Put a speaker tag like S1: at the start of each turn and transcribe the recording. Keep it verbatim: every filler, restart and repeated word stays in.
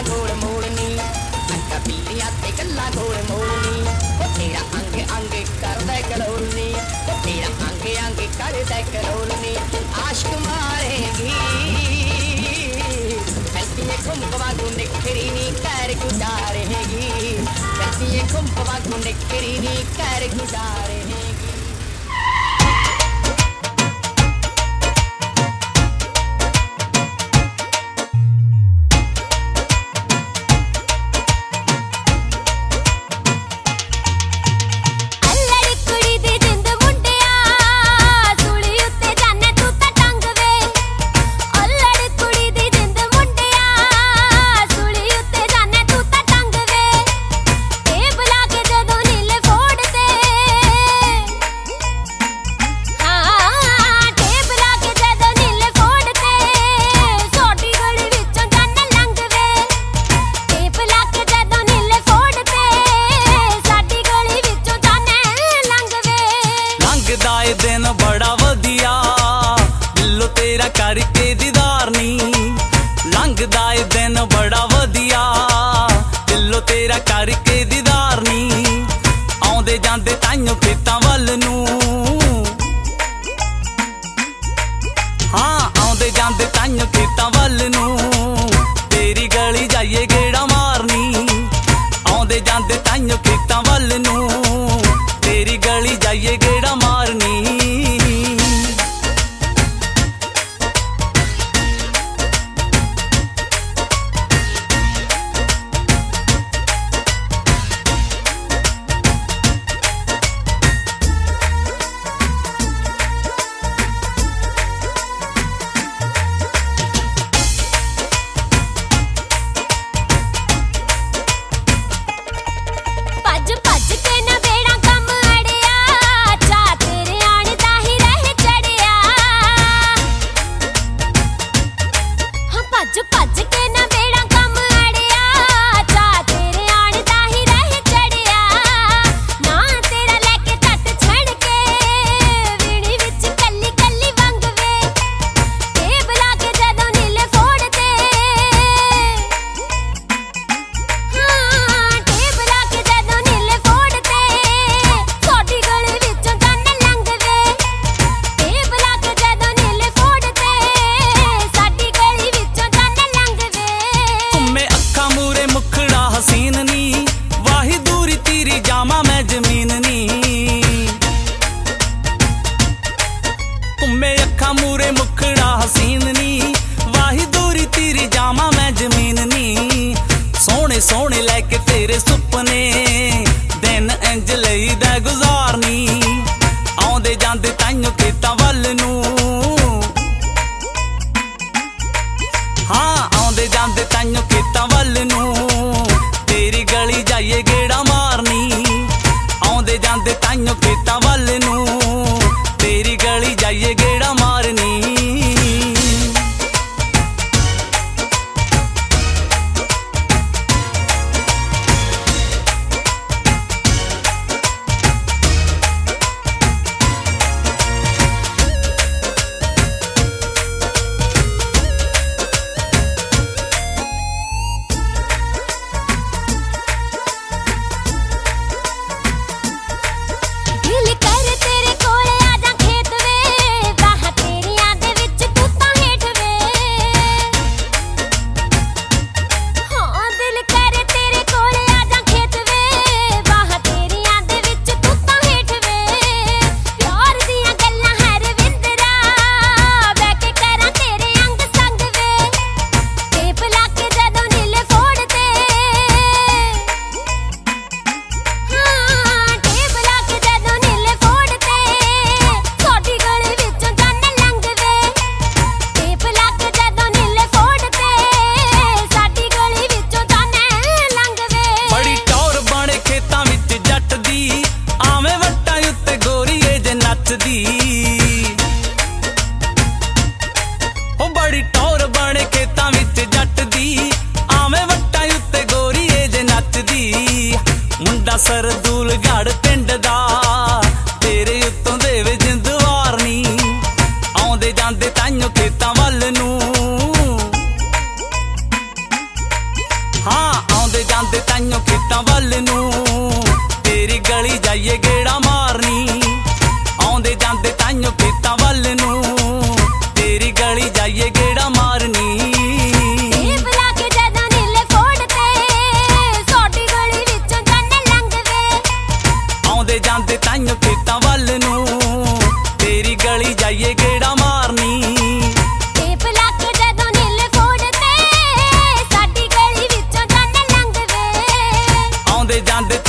S1: गोल मोड़नी अंका पीलिया ते गल्ला गोल मोड़नी ओ तेरा अंग अंग कर दे करोलनी ओ तेरा अंग अंग कर दे करोलनी आशिक मारेगी कैसी खुम्पवा गुंडे खरीनी कर गुजारेगी कैसी खुम्पवा गुंडे खरीनी कर गुजारेगी दिन बड़ा वधिया दिलों तेरा करके दीदार नी लंघदा ए दिन बड़ा वधिया दिलों तेरा करके दीदार नी आउंदे जांदे ताइयों खेतां वल नूं हाँ आउंदे जांदे ताइयों खेतां वल नूं तेरी गली जाइए गेड़ा मारनी आउंदे जांदे ताइयों खेतां वल नूं तेरी गली जाइए गेड़ा मारनी मूरे मुखड़ा हसीन नी वाही दूरी तीरी जामा मैं जमीन नी सोने सोने लैके तेरे सुपने दिन इंज लई दा गुजारनी आउंदे जांदे ताइयों खेतां वल नूं हाँ आउंदे जांदे ताइयों खेतां वल नूं तेरी गली जाइए गेड़ा मारनी आउंदे जांदे ताइयों खेतां वल नूं तेरी गली जाइए गेड़ा मारनी ਜਾਂਦੇ ਤਾਈਓ ਖੇਤਾਂ ਵੱਲ ਨੂੰ ਤੇਰੀ ਗਲੀ ਜਾਈਏ ਗੇੜਾ ਮਾਰਨੀ
S2: ਟੇਪ ਲਾ ਕੇ ਜਦੋਂ ਨੀਲੇ ਫੋੜ ਤੇ ਸਾਡੀ ਗਲੀ ਵਿੱਚੋਂ ਜਾਣੇ ਲੰਘਦੇ
S1: ਆਉਂਦੇ ਜਾਂਦੇ ਤਾਈਓ ਖੇਤਾਂ ਵੱਲ ਨੂੰ ਤੇਰੀ ਗਲੀ ਜਾਈਏ ਗੇੜਾ ਮਾਰਨੀ
S2: ਟੇਪ ਲਾ ਕੇ ਜਦੋਂ ਨੀਲੇ ਫੋੜ ਤੇ ਸਾਡੀ ਗਲੀ ਵਿੱਚੋਂ ਜਾਣੇ ਲੰਘਦੇ
S1: ਆਉਂਦੇ ਜਾਂਦੇ